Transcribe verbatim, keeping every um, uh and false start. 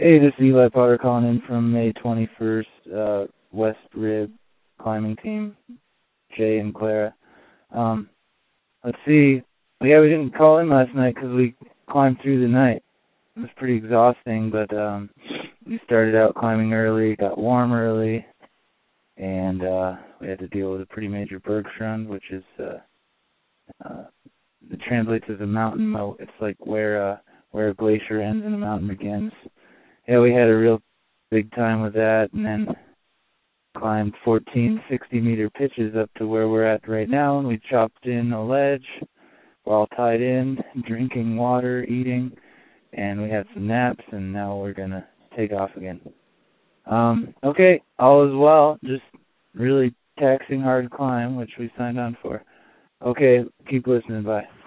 Hey, this is Eli Potter calling in from May twenty-first, uh, West Rib climbing team, Jay and Clara. Um, let's see. Yeah, we didn't call in last night because we climbed through the night. It was pretty exhausting, but um, we started out climbing early, got warm early, and uh, we had to deal with a pretty major Bergschrund, which is, uh, uh, it translates as a mountain moat. It's like where, uh, where a glacier ends and a mountain begins. Yeah, we had a real big time with that, and then climbed fourteen sixty-meter pitches up to where we're at right now, and we chopped in a ledge. We're all tied in, drinking water, eating, and we had some naps, and now we're going to take off again. Um, okay, all is well, just really taxing hard climb, which we signed on for. Okay, keep listening, bye.